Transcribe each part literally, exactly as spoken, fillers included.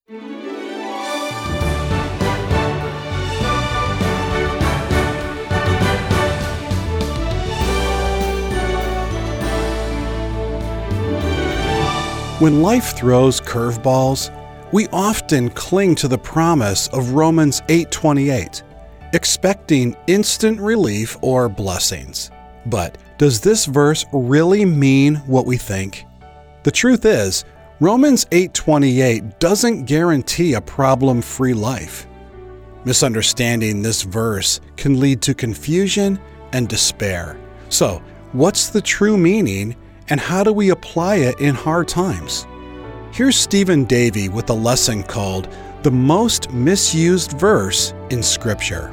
When life throws curveballs, we often cling to the promise of Romans eight twenty-eight, expecting instant relief or blessings. But does this verse really mean what we think? The truth is, Romans eight twenty-eight doesn't guarantee a problem-free life. Misunderstanding this verse can lead to confusion and despair. So, what's the true meaning, and how do we apply it in hard times? Here's Stephen Davey with a lesson called The Most Misused Verse in Scripture.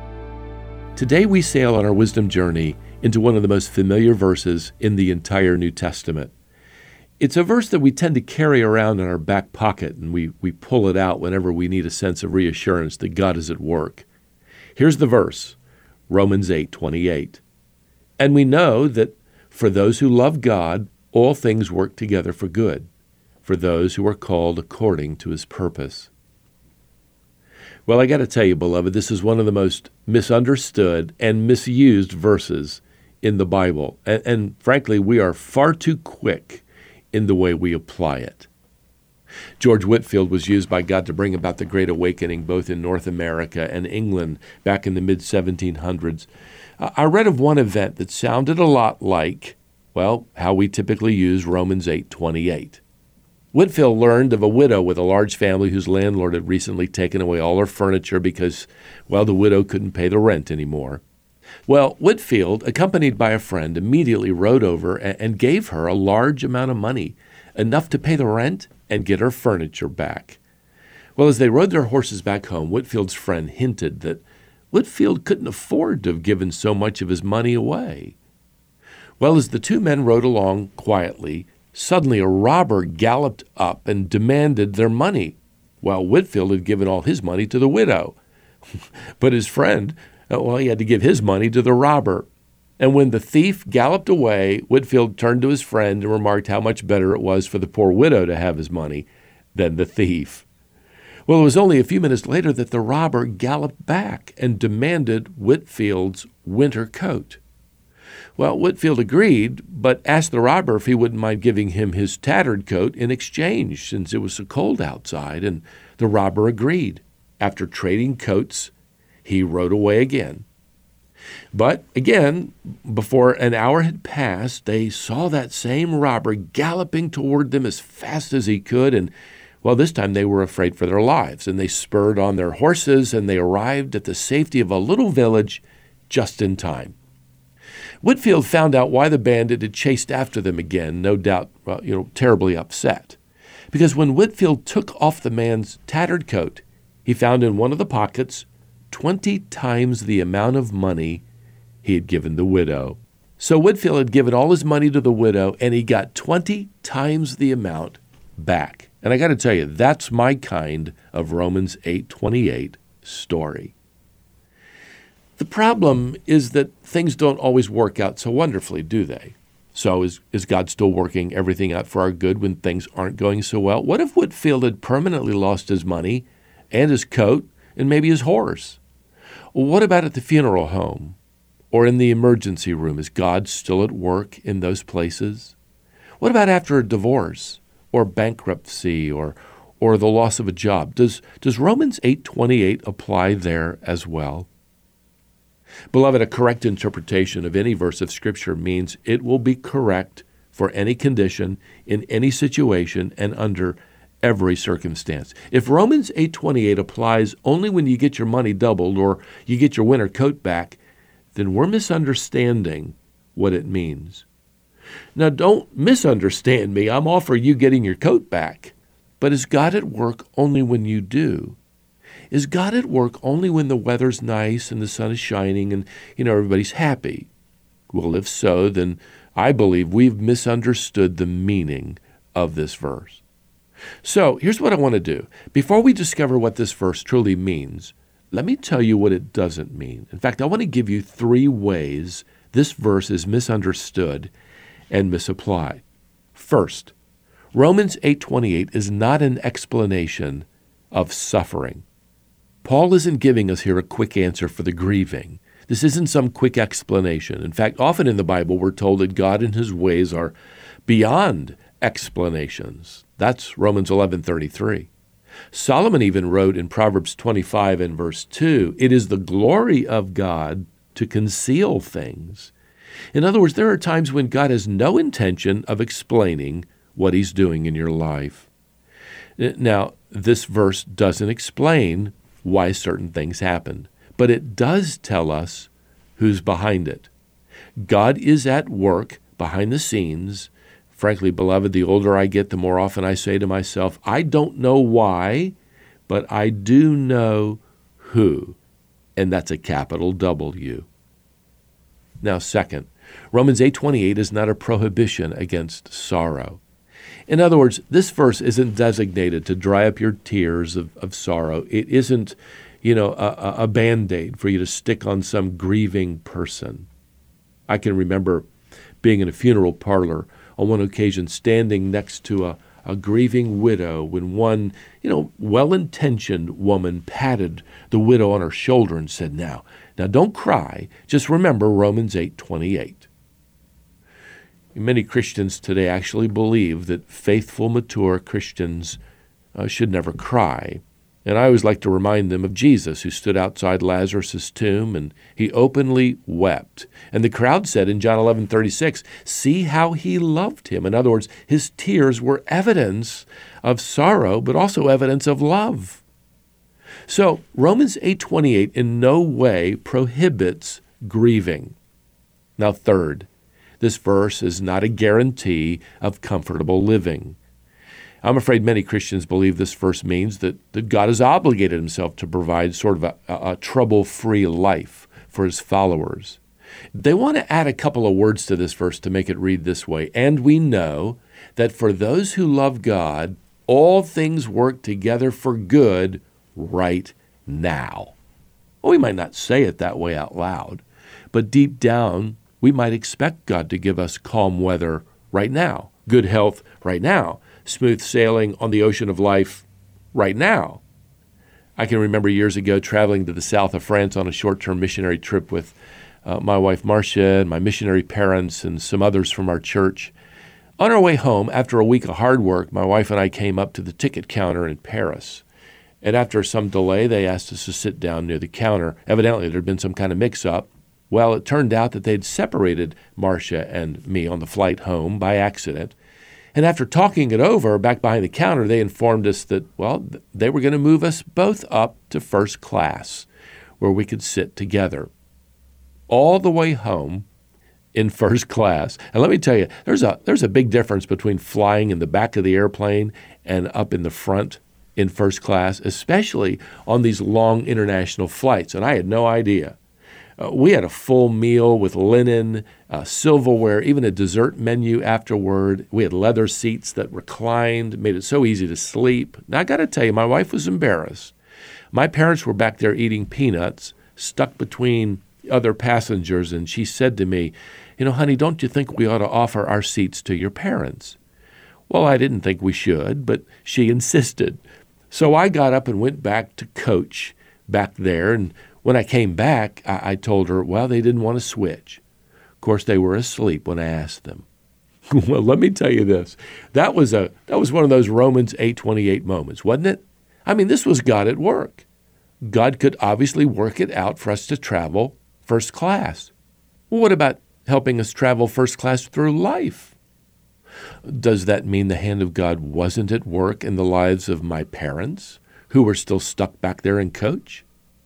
Today we sail on our wisdom journey into one of the most familiar verses in the entire New Testament. It's a verse that we tend to carry around in our back pocket, and we, we pull it out whenever we need a sense of reassurance that God is at work. Here's the verse, Romans eight twenty-eight. And we know that for those who love God, all things work together for good, for those who are called according to his purpose. Well, I got to tell you, beloved, this is one of the most misunderstood and misused verses in the Bible. And, and frankly, we are far too quick in the way we apply it. George Whitefield was used by God to bring about the Great Awakening both in North America and England back in the mid seventeen hundreds. I read of one event that sounded a lot like, well, how we typically use Romans eight twenty-eight. Whitefield learned of a widow with a large family whose landlord had recently taken away all her furniture because, well, the widow couldn't pay the rent anymore. Well, Whitefield, accompanied by a friend, immediately rode over and gave her a large amount of money, enough to pay the rent and get her furniture back. Well, as they rode their horses back home, Whitefield's friend hinted that Whitefield couldn't afford to have given so much of his money away. Well, as the two men rode along quietly, suddenly a robber galloped up and demanded their money, while Whitefield had given all his money to the widow. But his friend, well, he had to give his money to the robber. And when the thief galloped away, Whitefield turned to his friend and remarked how much better it was for the poor widow to have his money than the thief. Well, it was only a few minutes later that the robber galloped back and demanded Whitefield's winter coat. Well, Whitefield agreed, but asked the robber if he wouldn't mind giving him his tattered coat in exchange, since it was so cold outside, and the robber agreed. After trading coats, he rode away again. But again, before an hour had passed, they saw that same robber galloping toward them as fast as he could, and well, this time they were afraid for their lives, and they spurred on their horses, and they arrived at the safety of a little village just in time. Whitefield found out why the bandit had chased after them again, no doubt, well, you know, terribly upset. Because when Whitefield took off the man's tattered coat, he found in one of the pockets twenty times the amount of money he had given the widow. So Whitefield had given all his money to the widow, and he got twenty times the amount back. And I got to tell you, that's my kind of Romans eight twenty-eight story. The problem is that things don't always work out so wonderfully, do they? So is, is God still working everything out for our good when things aren't going so well? What if Whitefield had permanently lost his money and his coat and maybe his horse? Well, what about at the funeral home or in the emergency room? Is God still at work in those places? What about after a divorce or bankruptcy or or the loss of a job? Does, does Romans eight twenty-eight apply there as well? Beloved, a correct interpretation of any verse of Scripture means it will be correct for any condition, in any situation, and under every circumstance. If Romans eight twenty-eight applies only when you get your money doubled or you get your winter coat back, then we're misunderstanding what it means. Now, don't misunderstand me. I'm all for you getting your coat back. But is God at work only when you do? Is God at work only when the weather's nice and the sun is shining and, you know, everybody's happy? Well, if so, then I believe we've misunderstood the meaning of this verse. So here's what I want to do. Before we discover what this verse truly means, let me tell you what it doesn't mean. In fact, I want to give you three ways this verse is misunderstood and misapplied. First, Romans eight twenty-eight is not an explanation of suffering. Paul isn't giving us here a quick answer for the grieving. This isn't some quick explanation. In fact, often in the Bible, we're told that God and his ways are beyond explanations. That's Romans eleven thirty-three. Solomon even wrote in Proverbs twenty-five and verse two, "It is the glory of God to conceal things." In other words, there are times when God has no intention of explaining what he's doing in your life. Now, this verse doesn't explain why certain things happened, but it does tell us who's behind it. God is at work behind the scenes. Frankly, beloved, the older I get, the more often I say to myself, I don't know why, but I do know who, and that's a capital W. Now, second, Romans eight twenty-eight is not a prohibition against sorrow. In other words, this verse isn't designated to dry up your tears of, of sorrow. It isn't, you know, a, a Band-Aid for you to stick on some grieving person. I can remember being in a funeral parlor on one occasion, standing next to a, a grieving widow when one, you know, well-intentioned woman patted the widow on her shoulder and said, now, now don't cry, just remember Romans eight twenty-eight. Many Christians today actually believe that faithful, mature Christians uh, should never cry. And I always like to remind them of Jesus, who stood outside Lazarus' tomb, and he openly wept. And the crowd said in John eleven thirty-six, see how he loved him. In other words, his tears were evidence of sorrow, but also evidence of love. So Romans eight twenty-eight in no way prohibits grieving. Now, third, this verse is not a guarantee of comfortable living. I'm afraid many Christians believe this verse means that, that God has obligated himself to provide sort of a, a, a trouble-free life for his followers. They want to add a couple of words to this verse to make it read this way. And we know that for those who love God, all things work together for good right now. Well, we might not say it that way out loud, but deep down, we might expect God to give us calm weather right now, good health right now, smooth sailing on the ocean of life right now. I can remember years ago traveling to the south of France on a short-term missionary trip with uh, my wife Marcia and my missionary parents and some others from our church. On our way home, after a week of hard work, my wife and I came up to the ticket counter in Paris. And after some delay, they asked us to sit down near the counter. Evidently, there had been some kind of mix-up. Well, it turned out that they'd separated Marcia and me on the flight home by accident. And after talking it over back behind the counter, they informed us that, well, they were going to move us both up to first class, where we could sit together all the way home in first class. And let me tell you, there's a there's a big difference between flying in the back of the airplane and up in the front in first class, especially on these long international flights. And I had no idea. Uh, we had a full meal with linen, uh, silverware, even a dessert menu afterward. We had leather seats that reclined, made it so easy to sleep. Now, I got to tell you, my wife was embarrassed. My parents were back there eating peanuts, stuck between other passengers, and she said to me, you know, honey, don't you think we ought to offer our seats to your parents? Well, I didn't think we should, but she insisted. So I got up and went back to coach back there, and when I came back, I, I told her, well, they didn't want to switch. Of course, they were asleep when I asked them. Well, let me tell you this. That was a that was one of those Romans eight twenty-eight moments, wasn't it? I mean, this was God at work. God could obviously work it out for us to travel first class. Well, what about helping us travel first class through life? Does that mean the hand of God wasn't at work in the lives of my parents, who were still stuck back there in coach?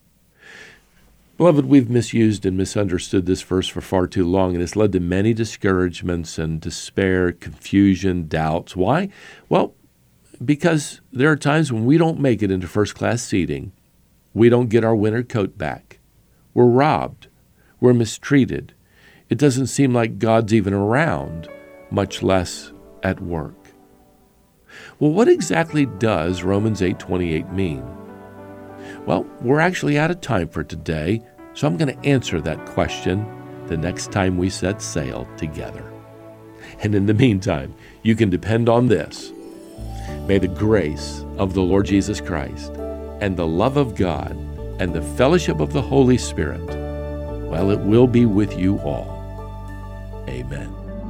Beloved, we've misused and misunderstood this verse for far too long, and it's led to many discouragements and despair, confusion, doubts. Why? Well, because there are times when we don't make it into first-class seating. We don't get our winter coat back. We're robbed. We're mistreated. It doesn't seem like God's even around, much less at work. Well, what exactly does Romans eight twenty-eight mean? Well, we're actually out of time for today, so I'm going to answer that question the next time we set sail together. And in the meantime, you can depend on this. May the grace of the Lord Jesus Christ and the love of God and the fellowship of the Holy Spirit, well, it will be with you all. Amen.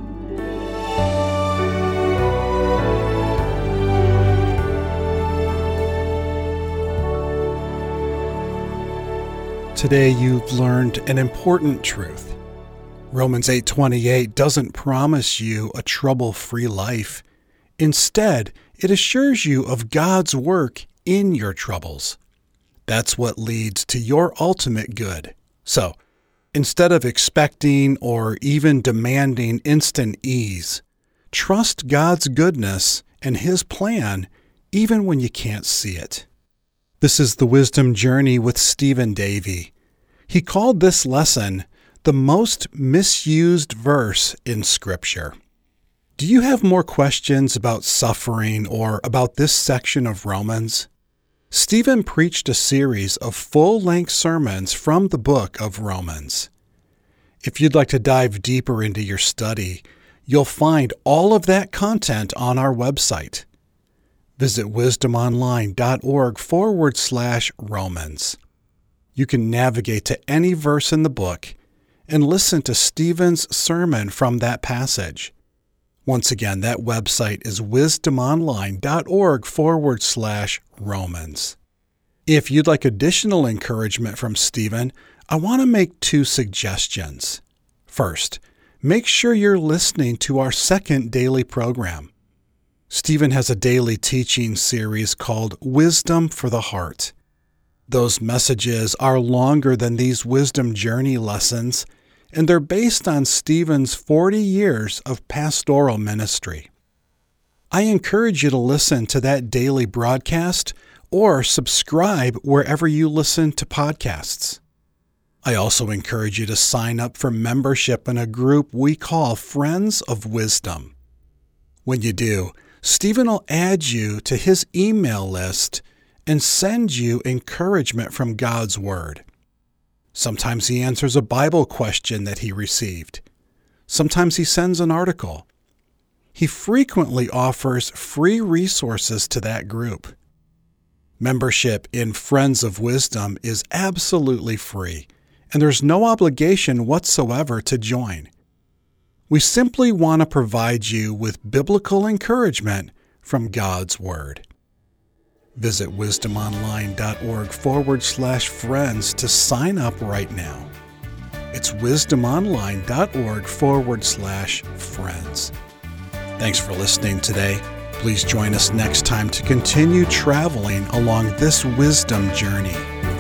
Today you've learned an important truth. Romans eight twenty-eight doesn't promise you a trouble-free life. Instead, it assures you of God's work in your troubles. That's what leads to your ultimate good. So, instead of expecting or even demanding instant ease, trust God's goodness and His plan even when you can't see it. This is the Wisdom Journey with Stephen Davey. He called this lesson the most misused verse in Scripture. Do you have more questions about suffering or about this section of Romans? Stephen preached a series of full-length sermons from the book of Romans. If you'd like to dive deeper into your study, you'll find all of that content on our website. Visit wisdomonline.org forward slash Romans. You can navigate to any verse in the book and listen to Stephen's sermon from that passage. Once again, that website is wisdomonline.org forward slash Romans. If you'd like additional encouragement from Stephen, I want to make two suggestions. First, make sure you're listening to our second daily program. Stephen has a daily teaching series called Wisdom for the Heart. Those messages are longer than these Wisdom Journey lessons, and they're based on Stephen's forty years of pastoral ministry. I encourage you to listen to that daily broadcast or subscribe wherever you listen to podcasts. I also encourage you to sign up for membership in a group we call Friends of Wisdom. When you do, Stephen will add you to his email list and send you encouragement from God's Word. Sometimes he answers a Bible question that he received. Sometimes he sends an article. He frequently offers free resources to that group. Membership in Friends of Wisdom is absolutely free, and there's no obligation whatsoever to join. We simply want to provide you with biblical encouragement from God's Word. Visit wisdomonline.org forward slash friends to sign up right now. It's wisdomonline.org forward slash friends. Thanks for listening today. Please join us next time to continue traveling along this wisdom journey.